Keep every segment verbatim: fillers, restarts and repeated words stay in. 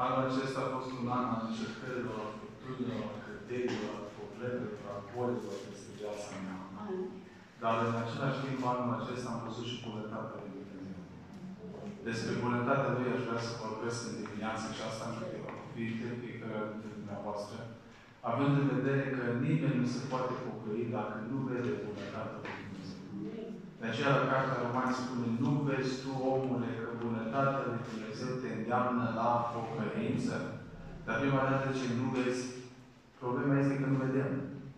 Anul acesta a fost un an al încercărilor, al furtunilor, al căderilor, al problemelor, al bolilor peste viața mea. Dar în același timp, anul acesta am văzut și bunătatea lui Dumnezeu. Despre bunătatea lui aș vrea să vorbesc în dimineața aceasta în câteva cuvinte, fiecare dintre dumneavoastră, având în vedere că nimeni nu se poate pocăi dacă nu vede bunătatea lui Dumnezeu. De aceea, la Cartea Romani spune, nu vezi tu, omule, că bunătatea lui Dumnezeu te îndeamnă la pocăință? Dar prima dată ce nu vezi, problema este că nu vedem.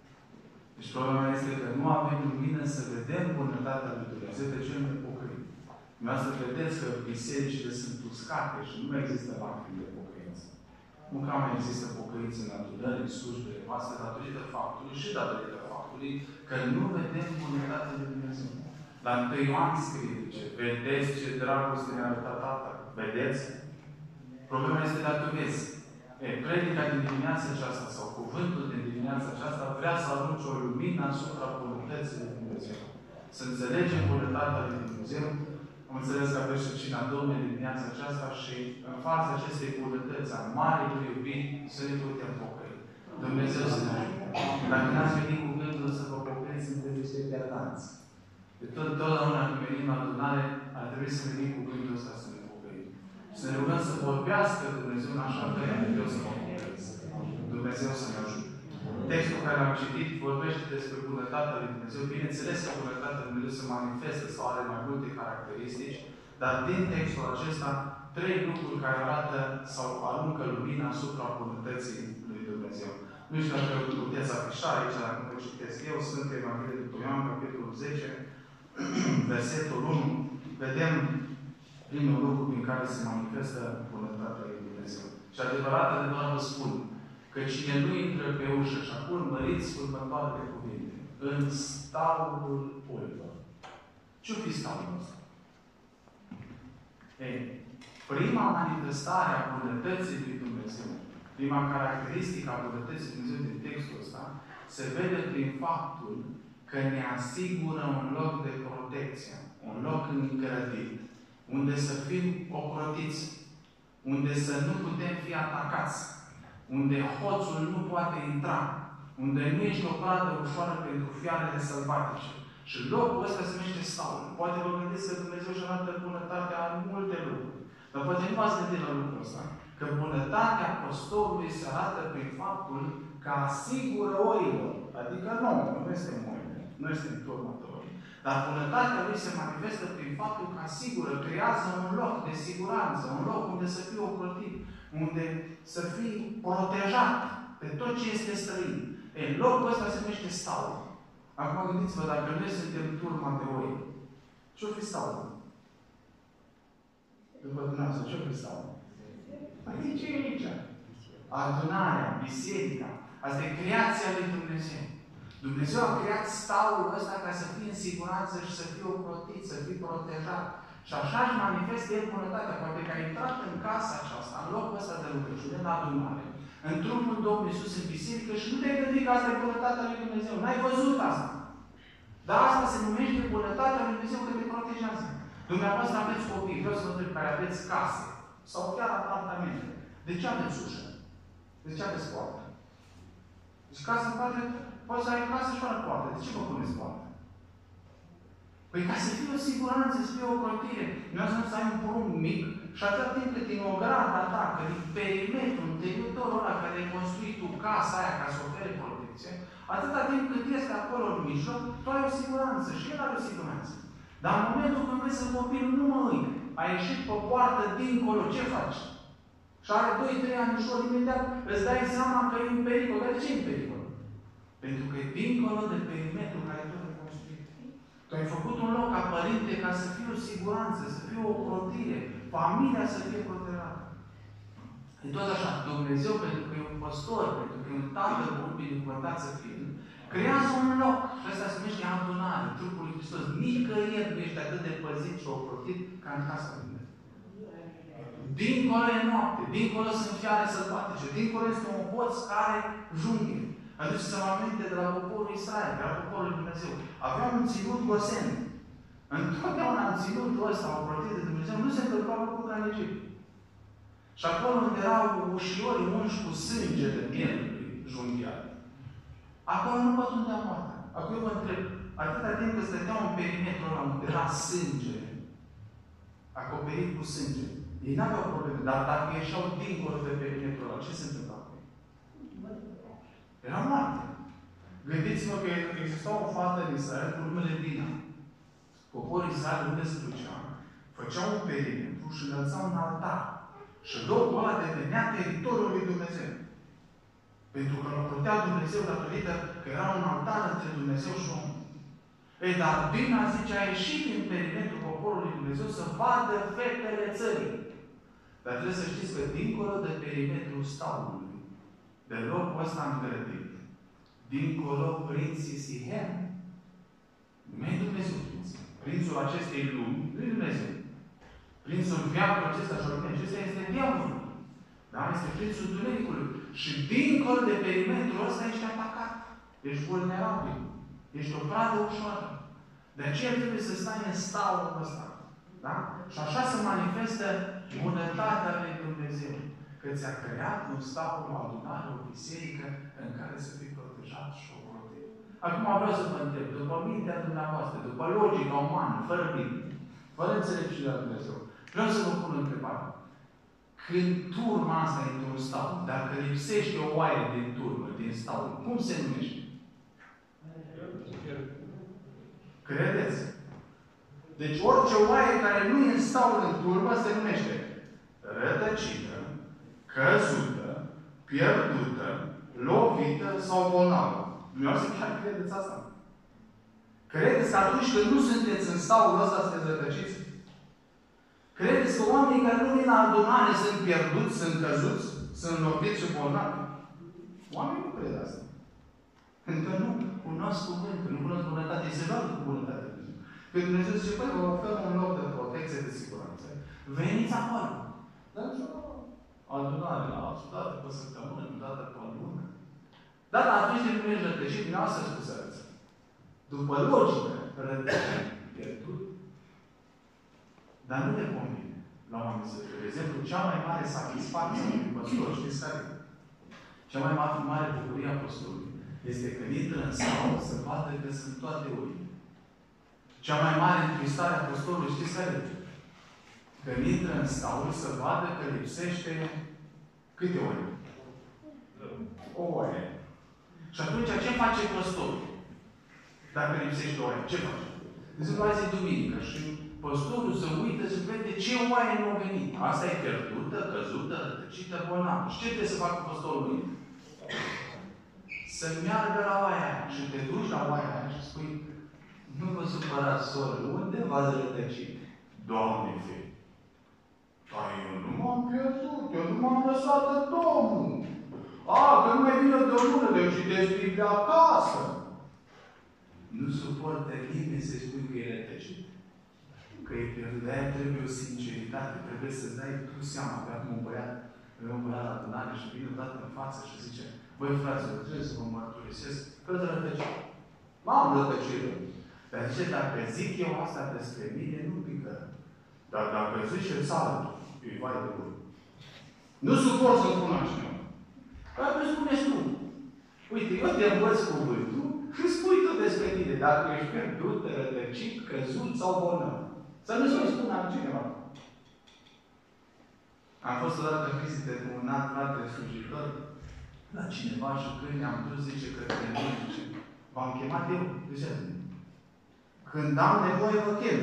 Deci problema este că nu avem lumină să vedem bunătatea lui Dumnezeu, de ce nu ne pocăim. Dumneavoastră vedeți că bisericile sunt uscate și nu există lacrimi de pocăință. Nu că mai există pocăință în adunări, în slujbele noastre, datorită faptului și datorită faptului că nu vedem bunătatea lui Dumnezeu. La întâi Ioan scrie, zice, vedeți ce dragoste ne-a arătat Tatăl. Vedeți? Problema este dacă vezi. E, predica din dimineața aceasta sau cuvântul din dimineața aceasta vrea să arunce o lumină asupra bunătății lui Dumnezeu. Să înțelegem bunătatea lui Dumnezeu. Am înțeles că aveți și cina Domnului dimineața aceasta și în fața acestei bunătăți, a marii iubiri, să ne putem pocăi. Dumnezeu să ne ajute. Dacă n-ați venit cu gândul să vă pocăiți, sunteți niște pierdanți. De tot, totdeauna când venim la adunare, ar trebui să venim cu gândul ăsta să ne pocăim. Să ne rugăm să vorbească Dumnezeu în așa fel încât eu să mă pocăiesc. Dumnezeu să ne ajute. Textul care am citit vorbește despre bunătatea lui Dumnezeu. Bineînțeles că bunătatea lui Dumnezeu se manifestă sau are mai multe caracteristici, dar din textul acesta, trei lucruri care arată sau aruncă lumina asupra bunătății lui Dumnezeu. Nu știu dacă puteți afișa aici, dacă vă citesc eu, Sfântul Evanghelie după Ioan, capitolul zece, versetul unu, vedem primul lucru prin care se manifestă bunătatea lui Dumnezeu. Și adevărat, adevărat vă spun, că cine nu intră pe ușă și acum măriți următoarele cuvinte, în staulul oilor. Ce-o fi staulul ăsta? Ei, prima manifestare a bunătății lui Dumnezeu, prima caracteristică a bunătății lui Dumnezeu din textul ăsta, se vede prin faptul că ne asigură un loc de protecție, un loc îngrădit, unde să fim ocrotiți, unde să nu putem fi atacați, unde hoțul nu poate intra, unde nu ești o pradă ușoară pentru fiarele sălbatice. Și locul ăsta se numește staul. Poate vă gândiți că Dumnezeu își arată bunătatea în multe lucruri. Dar poate nu v-ați gândit la lucrul ăsta. Că bunătatea păstorului se arată prin faptul că asigură oilor. Adică nu, nu este oile, nu este în turmătorul. Dar bunătatea lui se manifestă prin faptul că asigură, creează un loc de siguranță, un loc unde să fie ocrotit, unde să fii protejat pe tot ce este străin. În locul ăsta se numește staul. Acum gândiți-vă, dacă noi suntem turma de oi, ce-o fi staul? După dumneavoastră, ce-o fi staul? Păi ce e aici? Adunarea, biserica. Asta e creația lui Dumnezeu. Dumnezeu a creat staulul ăsta ca să fie în siguranță și să fie ocrotit, să fie protejat. Și așa își manifestă el bunătatea. Poate că ai intrat în casa aceasta, în locul ăsta de rugăciune, în adunare, în trupul Domnului Iisus în biserică și nu te-ai gândit că asta e bunătatea lui Dumnezeu. N-ai văzut asta. Dar asta se numește bunătatea lui Dumnezeu că te protejează. Dumneavoastră aveți copii, vreau să vă întreb, care aveți case sau chiar apartamente. De ce aveți ușă? De ce aveți poartă? Deci casă în parte, poți să ai casă și fără poartă. De ce vă puneți poartă? Păi ca să fie o siguranță, să fie o ocrotire. Nu să ai un porumb mic și atât timp cât din ograda ta, că din perimetrul, în teritoriul ăla care ai construit tu casa aia ca să ofere protecție, atâta timp cât este acolo în mijloc, tu ai o siguranță și el are o siguranță. Dar în momentul când vezi că copilul nu mă uit, a ieșit pe poartă dincolo, ce faci? Și are doi trei ani ușor, imediat îți dai seama că e în pericol. Dar de ce e în pericol? Pentru că e dincolo de perimetrul care tu ai construit. Tu ai făcut un loc ca părinte ca să fie o siguranță, să fie o ocrotire, familia să fie protejată. E tot așa, Dumnezeu, pentru că e un păstor, pentru că e un tată bun, binecuvântat să fie, creează un loc. Și asta se numește adunare, trupul lui Hristos. Nicăieri nu ești atât de păzit și ocrotit ca în casa lui Dumnezeu. Dincolo e noapte, dincolo sunt fiare sălbatice, dincolo este un hoț care junghe. Aduceți-vă aminte de la poporul Israel, de la poporul lui Dumnezeu. Aveau un ținut goseni. Întotdeauna în ținutul ăsta, ocrotit de Dumnezeu, nu se întâmpla lucruri ca în Egipt. Și acolo unde erau ușiorii unși cu sângele mielului junghiat, acolo nu pătrundea moartea. Acum eu vă întreb, atâta timp că stăteau în perimetrul ăla unde era sânge, acoperit cu sânge, ei n-aveau probleme. Dar dacă ieșeau dincolo de perimetrul ăla, ce se întâmpla cu ei? Era moarte. Gândiți-vă că exista o fată în Israel cu numele Dina. Poporul Israel unde se ducea, făceau un perimetru și înălțau un altar. Și locul ăla devenea teritoriul lui Dumnezeu. Pentru că îl putea Dumnezeu datorită că era un altar între Dumnezeu și om. Ei, dar Dina zice, a ieșit din perimetrul poporului lui Dumnezeu să vadă fetele țării. Dar trebuie să știți că dincolo de perimetrul staului, de locul ăsta îngrădit, dincolo prinții Sihem, nu e Dumnezeu prințul. Prințul acestei lumi nu e Dumnezeu. Prințul viacul acesta și oricum, acesta este diavolul. Da? Este prințul Dunericului. Și dincolo de perimetrul ăsta ești atacat. Ești vulnerabil. Ești o pradă ușoară. De aceea trebuie să stai în staul ăsta. Da? Și așa se manifestă bunătatea lui Dumnezeu. Că ți-a creat un staul, o adunare, o biserică în care să fii protejat și o protegi. Acum vreau să vă întreb, după mintea dumneavoastră, după logica umană, fără Biblie, fără înțelepciunea lui Dumnezeu, vreau să vă pun o întrebare. Când turma asta e într-un staul, dacă lipsește o oaie din turmă, din staul, cum se numește? Credeți? Deci orice oaie care nu e în staul în turmă se numește rătăcită, căzută, pierdută, lovită sau bolnavă. Dumneavoastră chiar credeți asta? Credeți că atunci când nu sunteți în staul ăsta sunteți rătăciți? Credeți că oamenii care nu vin la adunare sunt pierduți, sunt căzuți, sunt loviți și bolnavi? Oamenii nu cred asta. Pentru că nu cunosc cuvântul, nu cunosc bunătate. Se doar cu bunătate. Când Dumnezeu zice, păi, vă oferă un loc de protecție, de siguranță. Veniți acolo. Dar nu adunare la altă dată pe săptămână, nu dată pe lună. Dar atunci de când ești rătăcit, dumneavoastră scuzați. După logică, rătăcit, pierdut. Dar nu te convine la oameni să fie. De exemplu, cea mai mare satisfacție în păstor, știți care? Cea mai mare bucurie a păstorului este când intră în staul să vadă că sunt toate oile. Cea mai mare întristare a păstorului, știți care? Când intră în staul să vadă că lipsește câte oile? O oaie. Și atunci ce face păstorul? Dacă lipsește o oaie, ce face? De exemplu, azi e duminică și păstorul se uită să vede ce oaie nu a venit. Asta e pierdută, căzută, rătăcită, bolnavă. Și ce trebuie să facă păstorul mâine? Să meargă la oaia aia. Și te duci la oaia aia și spui, nu vă supărați, soră, unde v-ați rătăcit? Doamne, fii! Dar eu nu m-am pierdut, eu nu m-am lăsat în Domnul. A, că nu mai vine de o lună, de eu citesc Biblia acasă. Nu suportă nimeni să-i spui că e rătăcit. Că e pierdut. De-aia trebuie o sinceritate. Trebuie să-ți dai tu seama. Că acum un băiat, un băiat la adunare și vine odată în față și zice, băi, fraților, trebuie să vă mărturisesc că sunt rătăcit. M-am rătăcit. Dar zice, dacă zic eu asta despre mine, nu pică. Dar dacă zice altul, îi vai de bun. Nu suport să-mi spun așa. Dar tu spuneți tu. Uite, eu te învăț cuvântul și spui tu despre tine. Dacă ești pierdut, rătăcit, căzut sau bolnav. Să nu se spun altcineva. Am fost odată în vizită cu un alt frate slujitor la cineva și când ne-am dus, zice către noi, zice, v-am chemat eu? De ce? Când am nevoie, vă chem.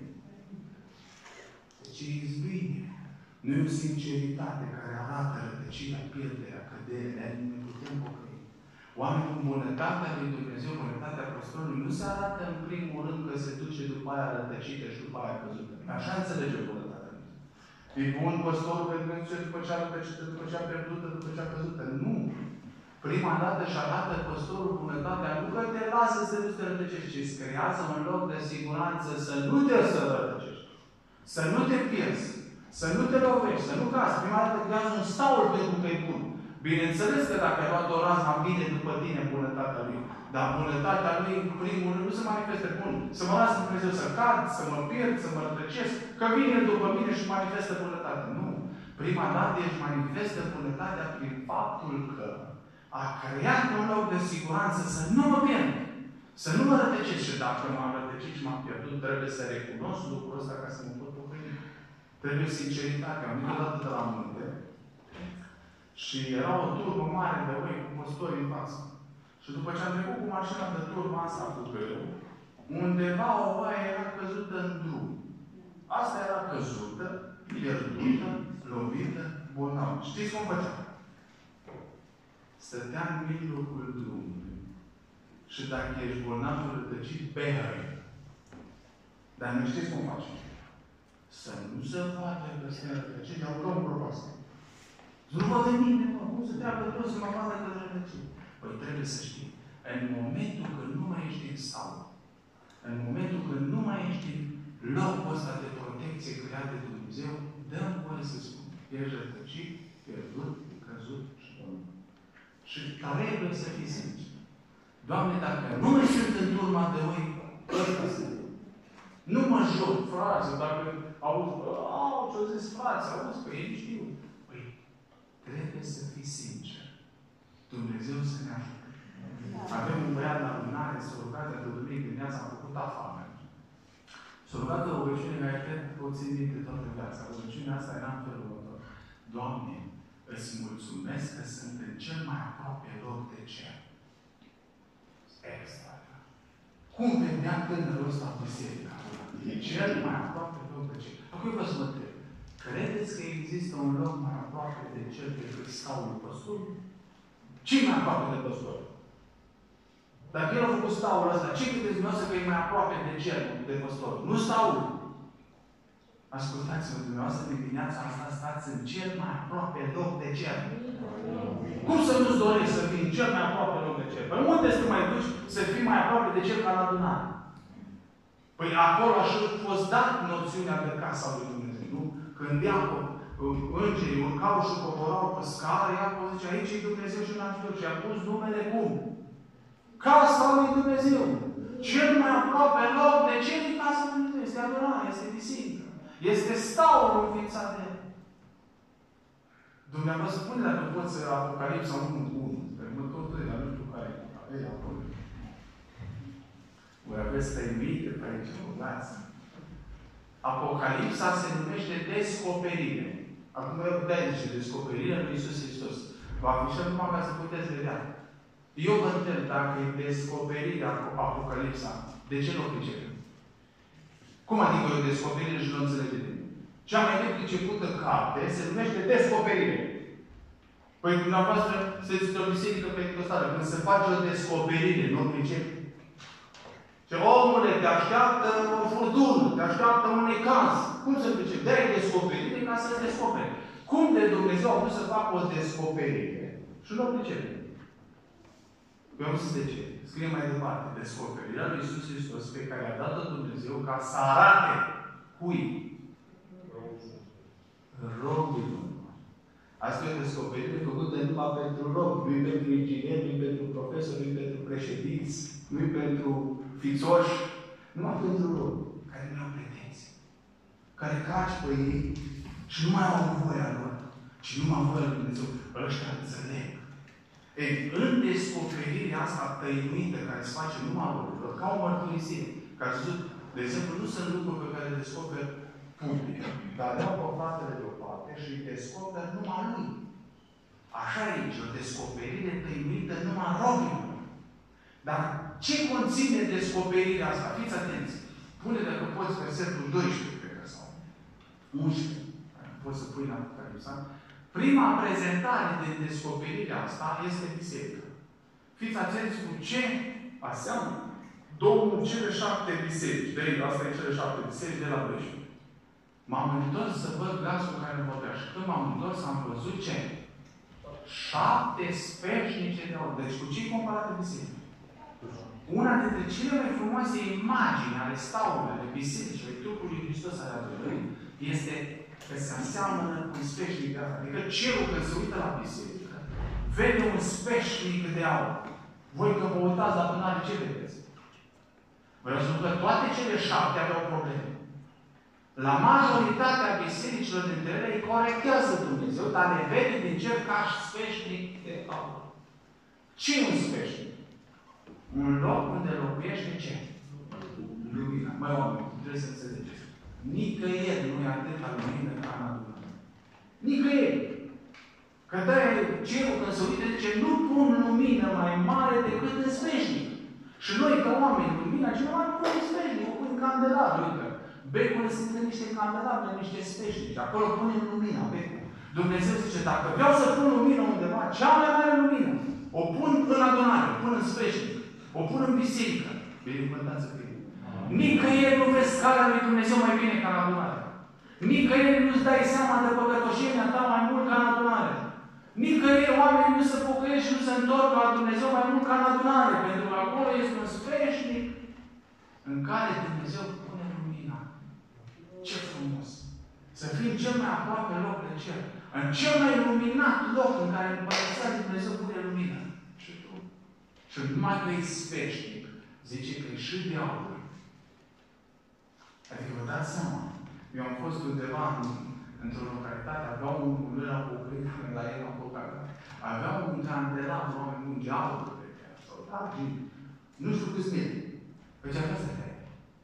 Deci e izbine. Nu e o sinceritate care arată rătăcirea, pierderea, căderea, ne putem pocăi. Oamenii cu bunătatea lui Dumnezeu, bunătatea păstorului, nu se arată în primul rând că se duce după aia rătăcită și după aia căzută. Așa înțelege bunătatea lui. E bun păstorul pentru că duce după cea rătăcită, după cea pierdută, după cea căzută. Nu! Prima dată își arată păstorul bunătatea, nu că te lasă să te duci să te rătăcești, ci îți creează un loc de siguranță să nu te să rătăcești. Să nu te pierzi. Să nu te lovești, să nu cazi. Prima dată creează un staul pentru că e bun. Bineînțeles că dacă ai luat o razna, vine după tine bunătatea lui. Dar bunătatea lui, în primul rând, nu se manifestă bun. Să mă lasă Dumnezeu să cad, să mă pierd, să mă rătăcesc, că vine după mine și manifestă bunătatea. Nu. Prima dată își manifestă bunătatea prin faptul că a creat un loc de siguranță să nu mă pierd. Să nu mă rătăcesc. Și dacă m-am rătăcit și m-am pierdut, trebuie să recunosc lucrul ăsta ca să mă pot pocăi. Trebuie sinceritate. Am venit odată de la munte și era o turbă mare de oi cu păstori în față. Și după ce am trecut cu mașina de turba asta cu greu, undeva o oaie era căzută în drum. Asta era căzută, pierdută, lovită, bolnavă. Știți cum făcea? Stătea în mijlocul drumului. Și dacă ești bolnav și rătăcit, behăi. Dar nu știți cum faci? Să nu se vadă că se rătăcit, iau ca un propasă. Să nu vadă mine, mă, cum se treabă toți să mă vadă că rătăcit. Păi trebuie să știi. În momentul când nu mai ești în sală, în momentul când nu mai ești în locul ăsta de protecție creat de Dumnezeu, dăm voie să spun. Ești rătăcit, pierdut, căzut și bolnav. Și trebuie să fii sincer. Doamne, dacă nu mai sunt în turma de oi, ăsta sunt. Nu mă joc, frață, dacă auzi, au, ce-o zis frață, auzi, că ei știu. Păi, trebuie să fii sincer. Dumnezeu să ne ajute. Avem un băiat la lunare, s-a rugat de duminică dimineața, am făcut afară. S-a rugat de o rugăciune care cred că o țin minte toată viața. Rugăciunea asta era în felul următor. Doamne, îți mulțumesc că sunt în cel mai aproape loc de cer. Extra. Cum vedea tânărul ăsta în biserică? E cel mai aproape loc de cer. Acum vă să mă întreb. Credeți că există un loc mai aproape de cer decât staulul păstorului? Ce mai aproape de păstor? Dacă el a făcut staul ăsta, ce credeți dumneavoastră că e mai aproape de cer, de păstor? Nu staul. Ascultați-mă, dumneavoastră, în dimineața asta stați în cel mai aproape loc de cer. Cum să nu-ți dorești să fii în cel mai aproape loc de cer? Păi unde să mai duci să fii mai aproape de cer ca la adunare? Păi acolo așa a fost dat noțiunea de casa lui Dumnezeu, nu? Când Iacov, îngerii urcau și coborau pe scară, Iacov zice, aici e Dumnezeu și n-a știut. Și a pus numele cum? Casa lui Dumnezeu. Cel mai aproape loc de cer e casa lui Dumnezeu. Este adorare, este biserică. Este staul înființat de el. Dumneavoastră spune dacă poți Apocalipsa unu cu unu. Pe mă tot trei, dar nu știu care e. Ei, acolo. Voi aveți tăimite pe aici, urlați. Apocalipsa se numește descoperire. Acum eu putea zice descoperirea lui Iisus Hristos. Vă afișăm numai ca să puteți vedea. Eu vă întreb dacă e descoperirea Apocalipsa. De ce nu o pricepem? Cum adică o descoperire și nu înțelege de mine? Cea mai nepricepută carte se numește descoperire. Păi dumneavoastră sunteți într-o biserică pentecostală. Când se face o descoperire, nu o pricepi. Ce omule, te așteaptă o furtună, te așteaptă un necaz. Cum se pricepi? De-aia descoperire ca să se descopere. Cum de Dumnezeu a vrut să facă o descoperire? Și nu o pricepe. Eu nu știu de ce. Scrie mai departe. Descoperirea lui Iisus Hristos pe care a dat-o Dumnezeu ca să arate cui? Robilor. Asta e o descoperire făcută numai pentru rob. Nu-i pentru inginer, nu-i pentru profesor, nu-i pentru președinți, nu-i pentru fițoși. Numai pentru rob. Care nu au pretenții. Care caci pe ei și nu mai au voia lor. Și nu mai au voia lui Dumnezeu. Ăștia înțeleg. Ei, în descoperirea asta tăinuită care se face numai lor, ca o mărturisire. Că ați văzut, de exemplu, nu sunt lucruri pe care le descoperi public. Dar dau pe fratele deoparte și îi descoperă numai lui. Așa e aici, o descoperire tăinuită numai robilor. Dar ce conține descoperirea asta? Fiți atenți. Pune dacă poți versetul doisprezece, cred că sau unsprezece. Poți să pui la Apocalipsa. Prima prezentare de descoperirea asta este biserica. Fiți atenți cu ce aseamnă Domnul cele șapte biserici. De aici, asta e cele șapte biserici de la doisprezece. M-am întors să văd glasul care îmi vorbea. Și când m-am întors, am văzut ce? Șapte sfeșnice de aur. Deci cu ce-i comparată biserica? Una dintre cele mai frumoase imagini ale staului, ale bisericii, ale trupului Hristos al adorării, este că se înseamnă cu un sfeșnic de aur. Adică cerul, când se uită la biserică, vede un sfeșnic de aur. Voi că vă uitați la adunare, ce vedeți? Vreau să spun că toate cele șapte aveau probleme. La majoritatea bisericilor dintre ele îi corectează Dumnezeu, dar le vede din cer ca și sfeșnic de aur. Ce e un sfeșnic? Un loc unde locuiește ce? Lumina. Măi, oameni, trebuie să înțelegeți. Nicăieri nu e atâta lumină ca în adunare. Nicăieri. Că de-aia cerul când se uită, zice, nu pun lumină mai mare decât în sfeșnic. Și noi, ca oameni, lumina cea mai pun în sfeșnic, o pun în candelabru, uite. Becurile sunt în niște candelabre, în niște sfeșnici. Acolo punem lumina, becul. Dumnezeu zice, dacă vreau să pun lumină undeva, cea mai mare lumină, o pun în adunare, o pun în sfeșnic, o pun în biserică. Binecuvântat să fie. Nicăieri nu vezi calea lui Dumnezeu mai bine ca în adunare. Nicăieri nu-ți dai seama de păcătoșenia ta mai mult ca în adunare. Nicăieri oamenii nu se pocăiesc și nu se întorc la Dumnezeu mai mult ca în adunare. Pentru că acolo este un sfeșnic în care Dumnezeu pune lumina. Ce frumos! Să fim cel mai aproape loc de cer. În cel mai luminat loc în care Împărăția lui Dumnezeu pune lumină. Și tu. Și numai că e sfeșnic. Zice că e și de aur. Adică vă dați seama. Eu am fost undeva în, într-o localitate, avea un lâna poprit, la el la Pocarea. Avea un candelabru, un de aur pe care s-au dat. Nu știu câți mii. Păi ce avea să fie?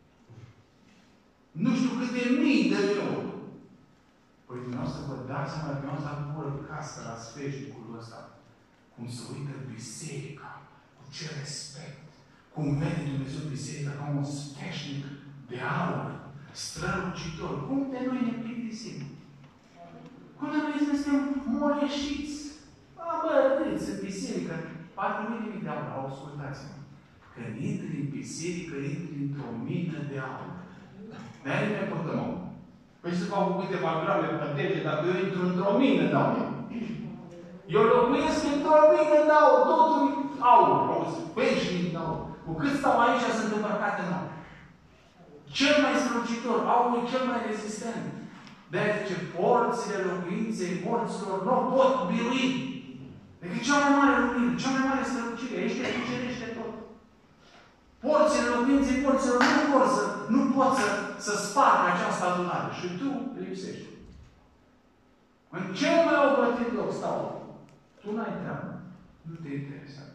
Nu știu câte mii de euro. Păi dumneavoastră vă dați seama, dumneavoastră acolo casă la sfeșnicul ăsta. Cum se uită biserica, cu ce respect. Cum vede Dumnezeu biserica ca un sfeșnic de aur, strălucitor. Cum de noi ne plictisim? Cum de noi suntem moleșiți? A, bă, râți în biserică. Parcă nu e nimic de aur. Ascultați-mă. Când intri în biserică, intri într-o mină de aur. De-aia nu ne purtăm aur. Păi să fac cu câteva grame pătege, dacă eu intru într-o mină de aur. Eu locuiesc într-o mină de aur. Totul aur. Auzi, pești de aur. Cu cât stau aici, sunt îmbrăcat în aur. Cel mai strălucitor, aurul e cel mai rezistent. De-aia zice, porțile locuinței morților nu pot birui. Deci e cea mai mare lumină, cea mai mare strălucire. Aici te cucerește tot. Porțile locuinței morților nu pot să, nu pot să, să spargă această adunare. Și tu lipsești. În cel mai obătit loc stau. Tu n-ai treabă. Nu te interesează.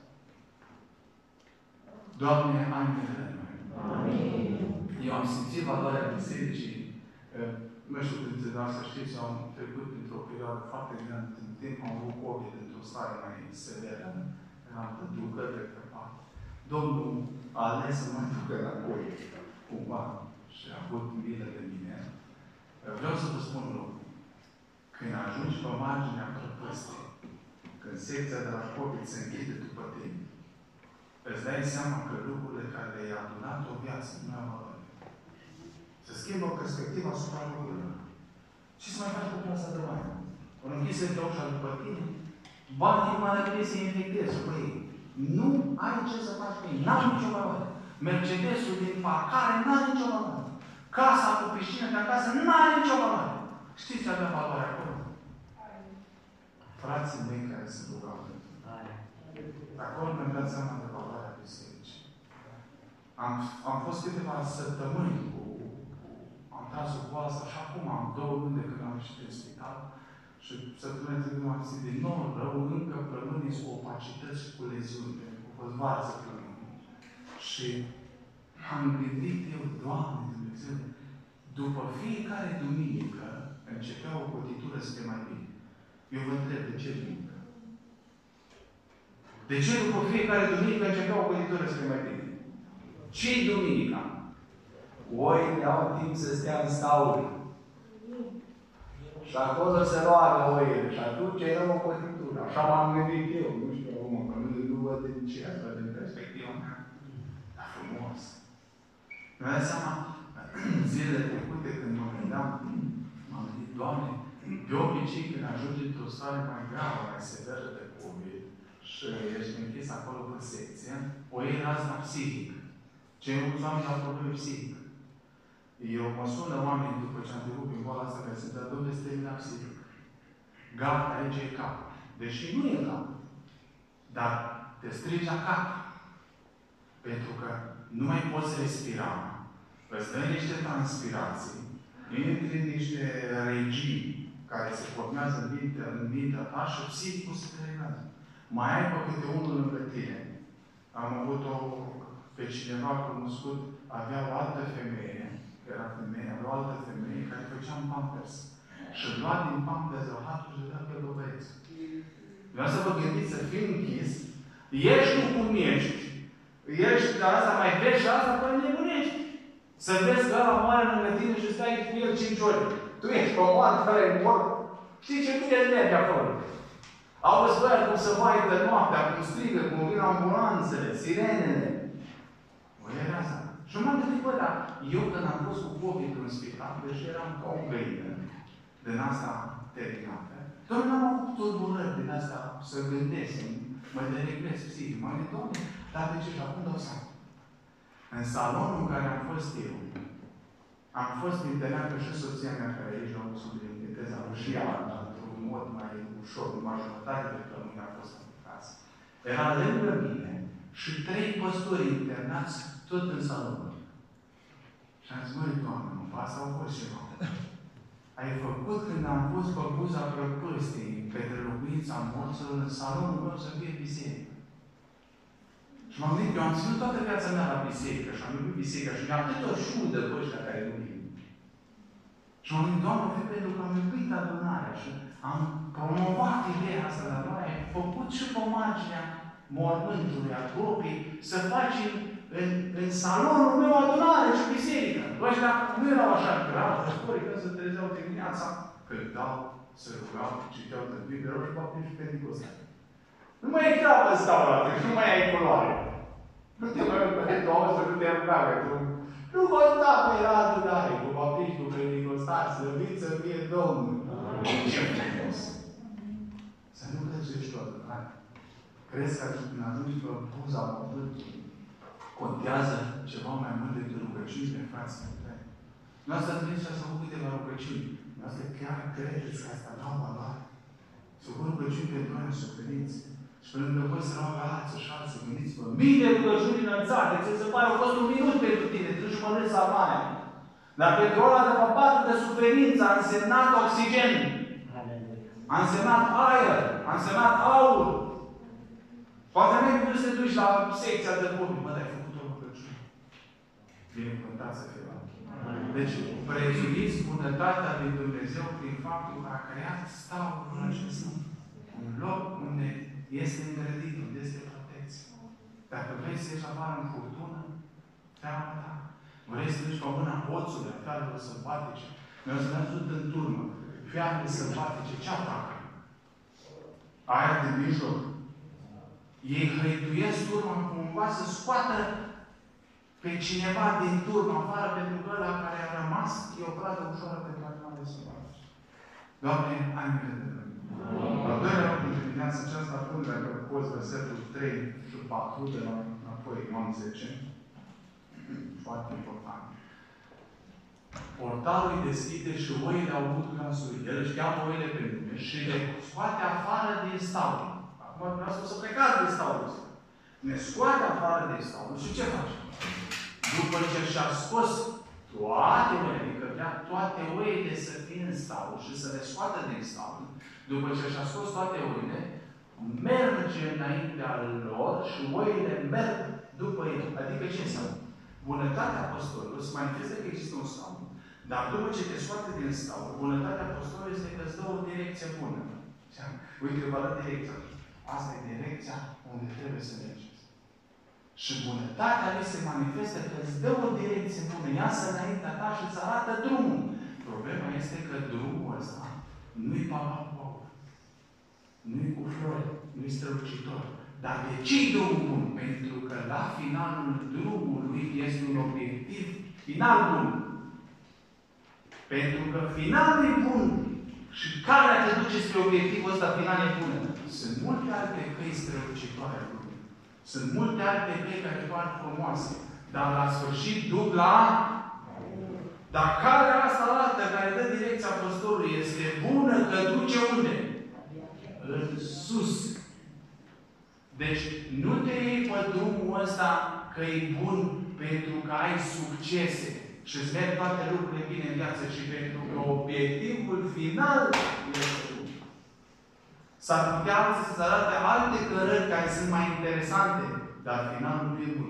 Doamne, ai milă de noi. Amin. Eu am simțit valoarea bisericii. Nu știu cât de să știți, eu am trecut într-o perioadă foarte grea în timp, am avut COVID într-o stare mai severă. Eram ducă de crăpat. Domnul a ales să mă ducă la COVID, cumva, și a avut milă de mine. Vreau să vă spun un lucru. Când ajungi pe marginea prăpăstei, când secția de la COVID se închide după tine, îți dai seama că lucrurile care le-ai adunat o viață nu au valoare. Se schimbă perspectiva asupra lucrurilor. Ce să mai faci cu plasa de bani? Ori închise de ușa după tine, banii mai trebuie să-i infectezi cu ei. Nu ai ce să faci cu ei. N-au nicio valoare. Mercedesul din parcare n-are nicio valoare. Casa cu piscină de acasă n-are nicio valoare. Știți ce avea valoare acolo? Frații mei care se rugau. Acolo mi-am dat seama de valoarea bisericii. Am, am fost câteva săptămâni cu, cu am tras o boală și acum am două luni de când am ieșit din spital și săptămâna trecută m-am simțit din nou rău, încă plămânii cu opacități și cu leziuni, pentru că au fost varză plămânii. Și am gândit eu, Doamne Dumnezeu, după fiecare duminică începea o cotitură spre mai bine. Eu vă întreb, de ce duminică? De ce după fiecare duminică începea o cotitură spre mai bine? Ce-i duminica? Oile au timp să stea în stauri. Și acolo se roagă oile. Și atunci era o cotitură. Așa m-am gândit eu. Nu știu acum, că nu, nu văd de ce asta din perspectiva mea. Dar frumos. Mi-am dat seama, zilele trecute, când mă gândeam, m-am gândit, Doamne, de obicei, când ajungi într-o stare mai gravă, mai severă de COVID, și ești închis acolo pe secție, o iei razna psihică. Cei mulți oameni au probleme psihică. Eu mă sună oamenii după ce am trecut prin boala asta care se dă, Dom'le, este terminat psihic. Gata, aici e cap. Deși nu e cap. Dar te strigi la cap. Pentru că nu mai poți respira. Îți dă niște transpirații. intri în niște regii care se formează în mintea, în mintea ta și psihicul se terminează. Mai ai pe câte unul lângă tine. Am avut o, pe cineva cunoscut, avea o altă femeie, că era femeie, avea o altă femeie care făcea un pampers. Și lua din pampers rahatul și dea pe dovăreț. Vreau să vă gândiți să fii închis, ești tu cum ești, ești, dar asta mai vezi și asta până nebunești. Să vezi că ăla moare lângă tine și stai cu el cinci ori. Tu ești pe moarte, care e mort. Știi ce bine îți merge acolo? Auzi băia cum se vaită noaptea, cum strigă, cum vin ambulanțele, sirenele. Bă, era asta. Și m-am gândit, bă, dar eu când am fost cu COVID în spital, deci eram ca o găină din asta terminată. Doar n-am avut tulburări din asta să gândesc, să mă dereglez psihic. M-am gândit, Doamne, dar de ce? Și acum dau seama. În salonul în care am fost eu, am fost internată și soția mea care aici la un sublinieteza și ea, într-un mod mai ușor, numai jumătate de plămâni a fost în casă. Era lângă mine și trei păstori internați tot în salonul. Și am zis, măi, Doamne, nu, asta au fost ceva. Ai făcut când am pus pe buza prăpăstii către locuința morților în salonul meu să fie biserică. Și m-am gândit, eu am ținut toată viața mea la biserică și am iubit biserica și mi-am atât o șudă pe ăștia care nu vin. Și m-am gândit, Doamne, fi pentru că am iubit adunarea și am promovat ideea asta, dar noi ai făcut și pe marginea mormântului, a gropii, să faci în, în, în salonul meu adunare și biserică. Ăștia nu erau așa grav, păstorii când se trezeau dimineața, cântau, se rugau, citeau de Biblie, erau și baptiști și penticostali. Nu mai e treabă în stau la nu mai ai culoare. Nu te mai rugai, Doamne, să nu te ruga, că tu nu conta că era adunare cu baptiști, cu penticostali, slăvit să fie Domnul. Ce frumos! Să nu crezi tu adunare. Crezi că când ajungi pe buza mormântului, contează ceva mai mult decât rugăciunile fraților tăi. Nu asta trebuie să făcut câteva rugăciuni. Nu asta chiar credeți că asta n-au valoare. Să făcut rugăciuni pentru noi suferinți. Și pe lângă voi să roagă alții și alții. Gândiți-vă, mii de rugăciuni înălțate. Ți se pare, au fost un minut pentru tine. Te duci mănânci salmania. Dar pentru ăla de pe patul de suferință a însemnat oxigen. A însemnat aer. A însemnat aur. Poate nu ai să te duci la secția de bobi. Mă, dar ai făcut o rugăciune. Binecuvântat să fie la. Deci, prețuiți bunătatea lui Dumnezeu prin faptul că a creat staul acesta. Un loc unde este îngrădit, unde este protecție. Dacă vrei să ieși afară în furtună, treaba ta. Vrei să duci pe mâna hoțului, a fiarelor sălbatice. Noi să ne ajut în turmă. Fiarele sălbatice, ce atacă? Aia de mijloc. Ei hăituiesc turma cumva să scoată pe cineva din turmă afară, pentru că ăla care a rămas e o pradă ușoară pentru animalele sălbatice. Doamne, ai milă de noi. Al doilea lucru de dimineața aceasta, pun dacă poți versetul trei și patru, de la înapoi Ioan zece. Foarte important. Portalul îi deschide și oile au avut glasul. El își cheamă oile pe lume și le scoate afară din staul. Acum vreau să plecați din staul ăsta. Ne scoate afară din staul. Și ce face? După ce și-a scos toate oile, adică vrea toate oile să fie în staul și să le scoată din staul, după ce și-a scos toate oile, merge înaintea lor și oile merg după el. Adică ce înseamnă? Bunătatea păstorilor se manifestă că există un staul. Dar după ce te scoate din staul, bunătatea păstorilor este că îți dă o direcție bună. Uite, vă arăt direcția. Asta e direcția unde trebuie să mergeți. Și bunătatea lui se manifestă că îți dă o direcție bună. Iasă înaintea ta și îți arată drumul. Problema este că drumul ăsta nu-i papa cu aur. Nu-i cu flori. Nu-i strălucitor. Dar de ce-i drumul bun? Pentru că la finalul drumului este un obiectiv final bun. Pentru că finalul e bun și calea te duce spre obiectivul ăsta final e bună. Sunt multe alte căi strălucitoare în lume. Sunt multe alte căi care par frumoase. Dar la sfârșit duc la... Dar calea asta altă care dă direcția păstorului este bună că duce unde? În sus. Deci, nu te iei pe drumul ăsta că e bun pentru că ai succese. și îți merg toate lucrurile bine în viață și pentru că obiectivul final este bun. S-ar putea să-ți arate alte cărări care sunt mai interesante, dar finalul nu e bun.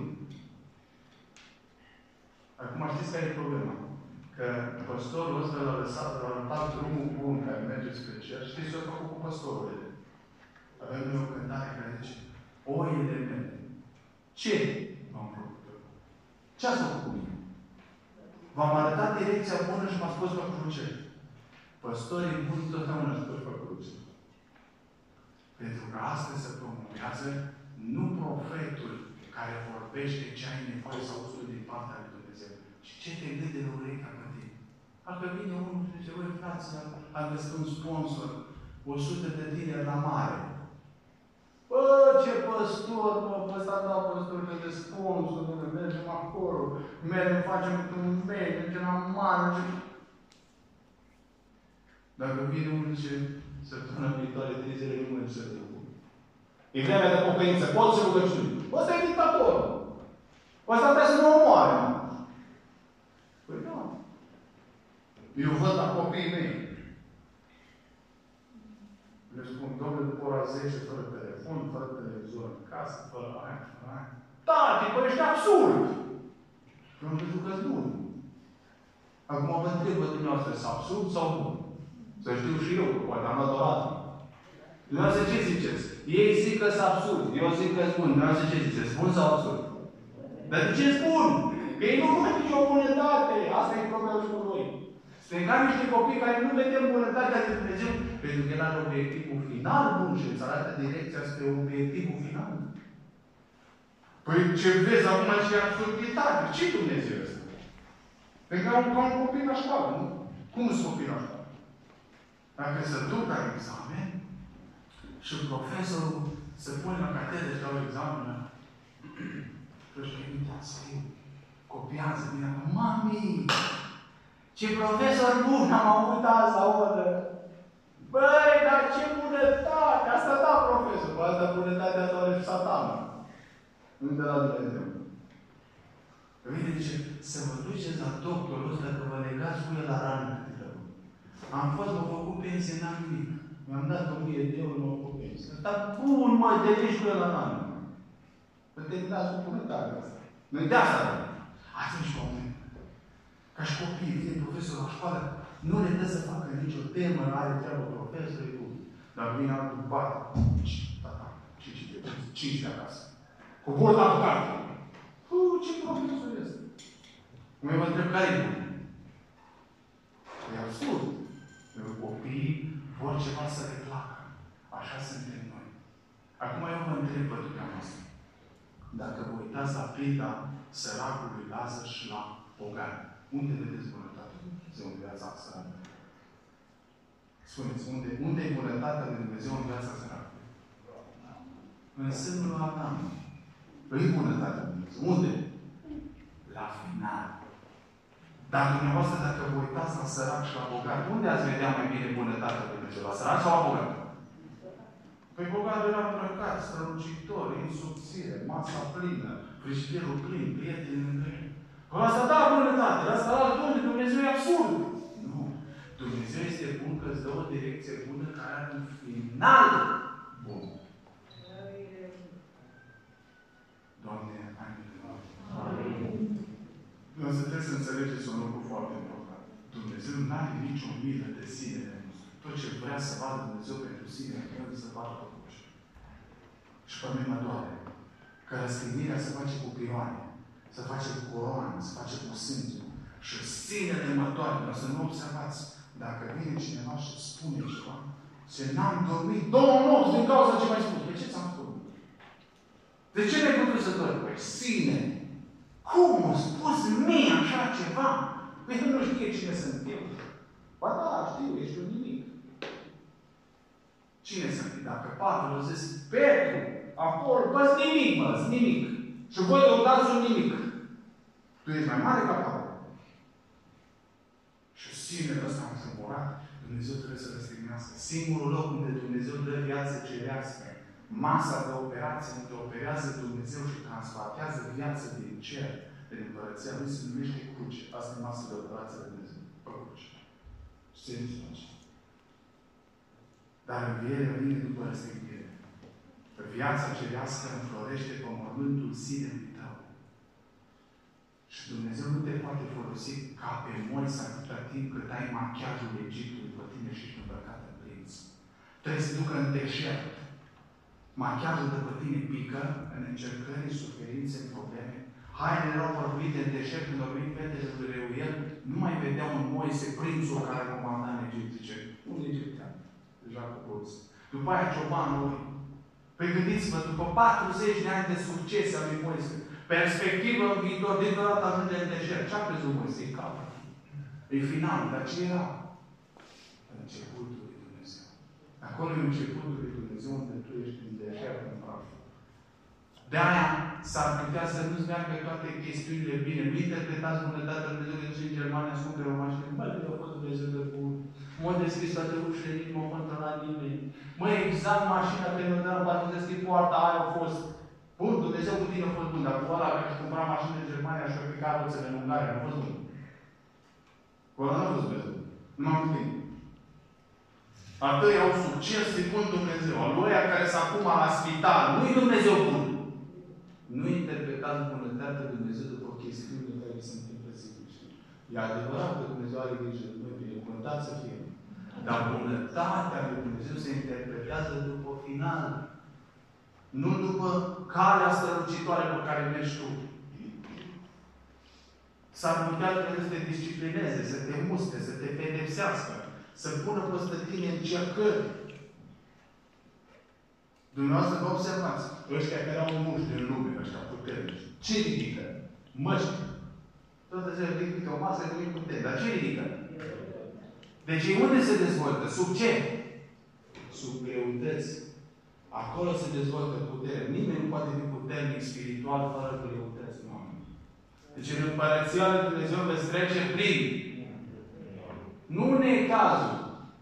Acum știți care e problema? Că păstorul ăsta l-a lăsat, l-a lăsat drumul bun care merge spre cer. Știți ce a făcut cu păstorul? Avem noi o cântare care zice: oile mele, ce v-am făcut eu? Ce ați făcut cu mine? V-am arătat direcția bună și m-ați spus pe cruce. Păstorii buni totdeauna își pus pe cruce. Pentru că astăzi se promovează nu profetul care vorbește ce ai nevoie să auzi din partea lui Dumnezeu, ci ce te gânde de urechea pe tine. Dacă vine unul și zice: voi, fraților, am găsit un sponsor, o sută de tineri la mare. Bă, ce păstor, mă, pe ăsta da păstor, că de sponsor, mă, mergem acolo, mergem, facem un mediu, mergem la mare, ce... Dacă vine unul și săptămâna viitoare, trei zile, nu merge să te duc. E vremea de pocăință, pot să rugăciuni. Ăsta e dictator. Ăsta trebuie să nu omoare. Păi da. Eu văd la copiii mei. Le spun: domnule, după ora zece, fără telefon, fără televizor în casă, fără aia, fără aia. Tati, păi ești absurd! Eu am crezut că-s bun. Acum vă întreb pe dumneavoastră, s absurd sau bun? Să știu și eu, poate am adorat. Dumneavoastră ce ziceți? Ei zic că s absurd, eu zic că-s bun. Dumneavoastră ce ziceți? Bun sau absurd? Dar de ce spun? Că ei nu văd nicio bunătate. Asta e problema și cu noi. Suntem ca niște copii care nu vedem bunătatea de Dumnezeu, pentru că El are obiectivul final bun și îți arată direcția spre obiectivul final. Păi ce vezi acum și absurditate? Ce Dumnezeu ăsta? Pentru că ca un copil la școală, nu? Cum sunt copii la școală? Dacă se duc la examen și profesorul se pune la catedră și la o examen, și își permitea să scriu, copiază, bine, mami! Ce profesor bun am avut asta oră! Băi, dar ce bunătate! Asta da, profesor! Bă, asta bunătatea asta are și satana. Nu de la Dumnezeu. Vine, zice, să vă duceți la doctorul ăsta că vă legați cu el la rană. Am fost, m-am făcut pensie, n-am nimic. Mi-am dat o mie de euro, m-am făcut pensie. Dar bun, mă, te legi cu el la rană. Că te dați cu bunătatea asta. Noi de asta, atunci, oameni, ca și copii, vine profesorul la școală, nu le dă să facă nicio temă, are treabă profesorul cu. Dar vine altul bate. Tata, cinci de cinci de acasă. Cobor la carte. Uu, ce profesor este? Mă mă întreb care e bun. E absurd. Pentru că copiii vor ceva să le placă. Așa suntem noi. Acum eu vă întreb pe dumneavoastră. Dacă vă uitați la pilda săracului Lazar și la bogat, unde vedeți bunătatea lui Dumnezeu în viața săracului? Spuneți, unde, unde e bunătatea lui Dumnezeu în viața săracului? În sânul lui Abraham. Păi bunătatea lui Dumnezeu. Unde? La final. Dar dumneavoastră, dacă vă uitați la sărac și la bogat, unde ați vedea mai bine bunătatea lui Dumnezeu? La sărac sau la bogat? Păi bogatul era îmbrăcat, strălucitor, insubțire, masa plină, frigiderul plin, prieteni între ei. Păi asta da bunătate, la asta la unde Dumnezeu e absurd. Nu. Dumnezeu este bun că îți dă o direcție bună care are un final bun. Doamne, amin. Nu să trebuie să înțelegeți un lucru foarte important. Dumnezeu nu are nicio milă de sine de nostru. Tot ce vrea să vadă Dumnezeu pentru sine, trebuie să vadă totuși. Și pe mine mă doare. Că răstignirea se face cu piroane, se face cu coroană, se face cu sânge. Și sinele mă doare, dar să nu observați. Dacă vine cineva și spune ceva, ce n-am dormit două nopți din cauza ce m-ai spus. De ce ți-am spus? De ce ne-ai putut să dormi? Păi sine. Cum a spus mie așa ceva? Păi nu știe cine sunt eu. Ba da, știu, ești un nimic. Cine sunt? Dacă Pavel a zis, Petru, acolo, bă-s nimic, bă-s nimic. Și voi lăudați un nimic. Tu ești mai mare ca Pavel. Și sinele ăsta am înfumurat, Dumnezeu trebuie să răstignească. Singurul loc unde Dumnezeu dă viață cerească, masa de operație unde operează Dumnezeu și transportează viață din cer, în Împărăția Lui se numește cruce. Asta e masă de operație de Dumnezeu. Pe cruce. Știți ce? Dar învierea vine după răstignire. Viața cerească înflorește pe mormântul zilei tău. Și Dumnezeu nu te poate folosi ca pe Moise atâta timp cât ai machiajul Egiptului după tine și ești îmbrăcat în prinț. Trebuie să ducă în deșert. Machiajul după tine pică în încercări, suferințe, probleme. Hainele erau părbuite în deșert când au venit fetele lui Reuel. Nu mai vedeau în Moise prințul care comanda în Egipt. Zice, un egiptean. Deja cu toți. După aia ciobanul lui. Păi gândiți-vă, după patruzeci de ani de succes al lui Moise, perspectivă în viitor, dintr-o dată ajunge în deșert. Ce-a crezut Moise? E capăt. E finalul. Dar ce era? Începutul lui Dumnezeu. Acolo e începutul lui Dumnezeu unde tu ești în deșert, în praf. De-aia s-ar putea să nu-ți meargă toate chestiunile bine. Nu interpretați bunătatea lui Dumnezeu că în Germania îți cumpere o mașină. Bă, a fost Dumnezeu de bun. M-a deschis toate ușile, nici nu m-a controlat nimeni. Mă, exact mașina pe care o dăm, deschis poarta aia a fost bun, Dumnezeu cu tine a fost bun, dar cu ăla care își cumpăra mașină în Germania și a picat roțele în Ungaria, nu a fost bun. Cu ăla nu a fost Dumnezeu. Nu m-am cu tine. Atâi au succes secund Dumnezeu. Al lui care s-a acum la spital, nu-i Dumnezeu bun. Nu interpretați bunătatea lui Dumnezeu după chestiunile care se întâmplă zilnic. E adevărat că Dumnezeu are grijă de noi, binecuvântat să fie. Dar bunătatea lui Dumnezeu se interpretează după final. Nu după calea strălucitoare pe care mergi tu. S-ar putea să te disciplineze, să te muste, să te pedepsească, să pună peste tine încercări. Dumneavoastră vă observați. Ăștia care au muști în lume, ăștia puternici. Ce ridică? Măști. Toată ziua ridică o masă, ridică putere. Dar ce ridică? Deci unde se dezvoltă? Sub ce? Sub greutăți. Acolo se dezvoltă putere. Nimeni nu poate fi puternic spiritual fără greutăți. Nu. Deci în Împărăția lui Dumnezeu veți trece prin. Nu necazuri.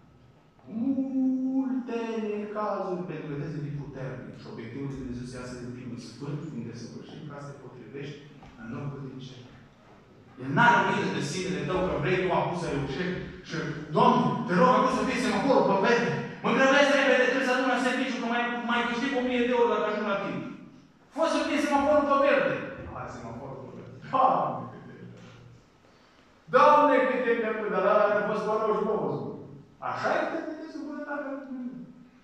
Multe necazuri pentru că trebuie să fii puternic. Și obiectivul lui Dumnezeu să iasă din primul sfânt, unde se sfârșit, ca să te potrivești în locul din cer. El n-are o milă de sinele tău că vrei tu acum să reușești și, Doamne, te rog acum să fii semaforul pe verde. Mă grăbesc repede, trebuie să adun la serviciu, că mai, mai câștig o mie de euro dacă ajung la timp. Fost să fie semaforul pe verde. Hai, semaforul pe verde. Doamne, câte Doamne, câte mi-a dar ăla a fost doar nouăzeci și nouă. Așa e că te sub bunătatea lui Dumnezeu.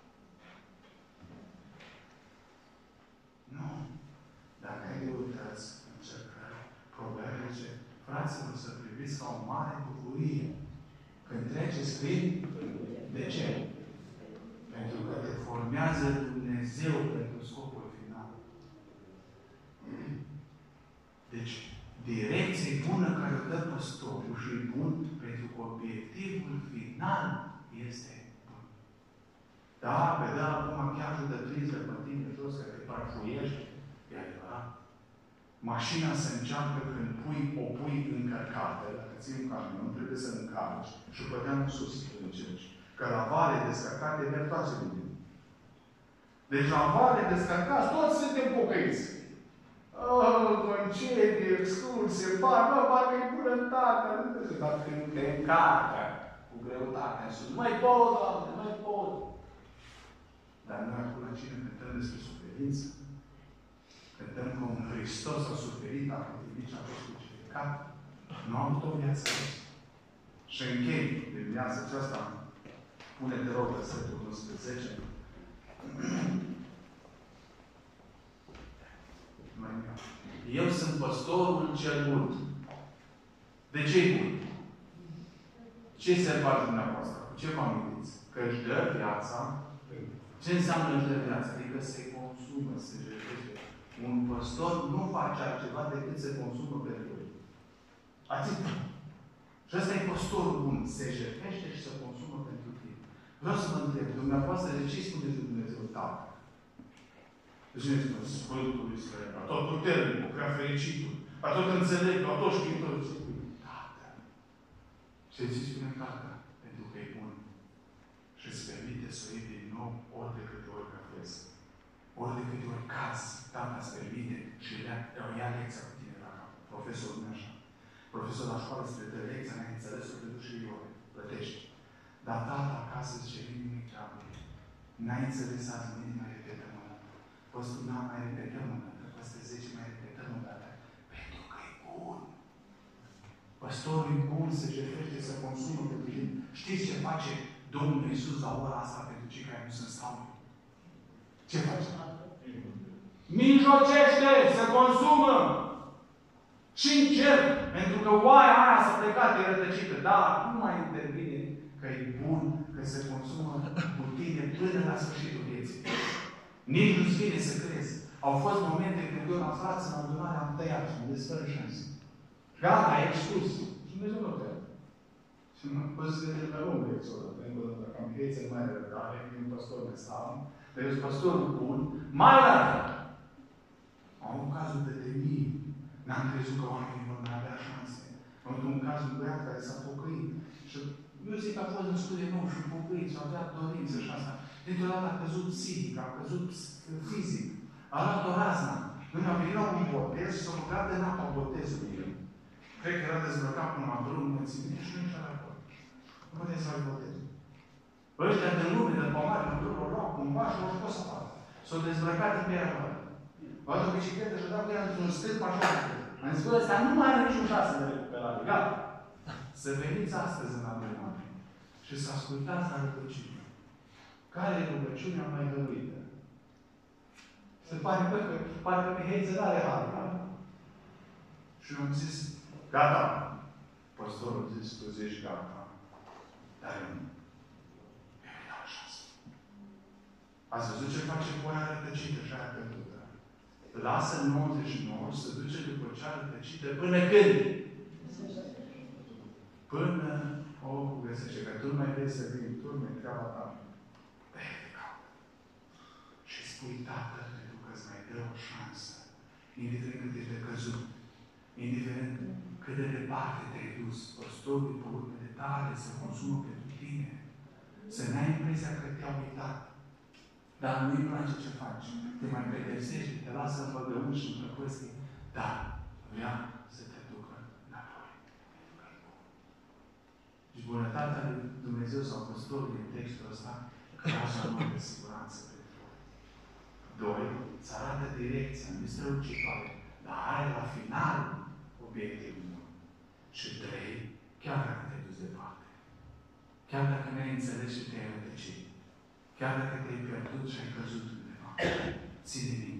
Nu. Dacă ai greutăți, încercări, probleme, ce? Fraților, să priviți ca o mare bucurie. Când treceți prin, de ce? Pentru că te formează Dumnezeu pentru scopul final. Deci, direcție bună care o dă păstorul și e bun pentru că obiectivul final este bun. Da, pe da, acum chiar de prins de pe tine jos, că te parfuiești, e adevărat. Mașina se încearcă când pui, o pui încărcată, dacă ții un camion, trebuie să încarci și pădeam în sus să încerci. Că la vale descărcate merg toate lumini. Deci la vale descărcați, toți suntem pocăiți. Oh, concedii, excursie, bar, bă, parcă e bunătatea. Nu trebuie să fac când te încarcă cu greutate în sus. Mai pot, Doamne, mai pot. Dar noi acum la cine cântăm despre suferință? Cântăm că un Hristos a suferit, a potrivit și a fost crucificat. Nu am avut o viață. Și închei de viața aceasta, pune-te rog versetul unsprezece. Eu sunt păstorul cel bun. De ce e bun? Ce se face dumneavoastră? Cu ce vă amintiți? Că își dă viața. Ce înseamnă își dă viața? Adică se consumă, se jertfește. Un păstor nu face altceva decât se consumă pentru el. Atât. Și ăsta e păstorul bun. Se jertfește și se consumă pentru tine. Vreau să vă întreb, dumneavoastră, de ce spuneți de Dumnezeu Tatăl? De ce ne spune Sfântul Israel? A tot puternicul, prea fericitul, a tot înțeleptul, a tot știutul. Ce spune? Tatăl. Ce ți spune Tatăl? Pentru că e bun. Și îți permite să iei din nou ori de câte ori cafezi. Ori de câte ori cazi, Tata îți permite și le ia lecția cu tine la cap. Profesor la școală spre direcția, n-ai înțeles-o, te duci și ore. Plătești. Dar tata acasă zice, vine nimic treabă. N-ai înțeles azi, mâine mai repetăm o dată. Păstul n-am mai repetăm o dată. Peste zece mai repetăm o dată. Pentru că e bun. Păstorul e bun, se jertfește, să consumă pentru tine. Știți ce face Domnul Iisus la ora asta pentru cei care nu sunt scauni? Ce face? Mijlocește, se consumă. Și în cer, pentru că oaia aia s-a plecat, e rătăcită. Dar nu mai intervine că e bun, că se consumă cu tine până la sfârșitul vieții. Nici nu-ți vine să crezi. Au fost momente când eu la frață în adunare am tăiat și mă desfără șanse. Gata, ai expus. Și Dumnezeu nu tăia. Și mă pus de pe lungă exodă. Pentru că dacă am vieță mai răbdare, e un păstor de slavă, dar e un păstorul bun, mai larg. Am un cazul de demii. N-am crezut că oamenii vor mai avea șanse. Am avut un caz un băiat care s-a pocăit. Și eu zic că a fost destul de nou și pocăit și a avea dorință și asta. Dintr-o dată a căzut psihic, a căzut fizic. A luat o razna. Când a venit la un botez și s-a rugat de napa botezului. Cred că era dezbrăcat până la drum, mă ține, și nu era acolo. Nu puteți să faci botezul. Ăștia din lume, de pomari, în drumul lor, cumva și au scos afară. S-au dezbrăcat în pielea lor. Au luat o bicicletă și-o dat cu ea într-un stâlp așa. Am zis, bă, ăsta nu mai are niciun șase de recuperare. Gata. Să veniți astăzi în adunare și să ascultați la rugăciune. Care e rugăciunea mai dăruită? Se pare că, pare că Mihai are har. Și eu am zis, gata. Păstorul a zis, tu zici gata. Dar eu nu. Eu îi dau șansă. Ați văzut ce face cu aia rătăcită și aia pierdută? Lasă nouăzeci și nouă să duce după cea rătăcită până când? Până o găsește. Că tu nu mai vrei să vii, tu nu mai treaba ta. Dă-i de cap. Și spui, Tatăl, pentru că îți mai dă o șansă. Indiferent cât ești de căzut. Indiferent cât de departe te-ai dus. Păstorul pe urmele tale se consumă pentru tine. Să n-ai impresia că te-au uitat. Dar nu-i place ce faci. Te mai pedepsești, te lasă în băgământ și în prăpăstii. Dar vrea să te ducă înapoi. Și bunătatea lui Dumnezeu sau păstorul din textul ăsta așa nu de siguranță pentru voi. Doi, îți arată direcția, nu strălucitoare, dar are la final obiectivul. Și trei, chiar dacă te-ai dus departe. Chiar dacă n-ai înțeles și te-ai rătăcit. Chiar dacă te-ai pierdut și ai căzut undeva. Ține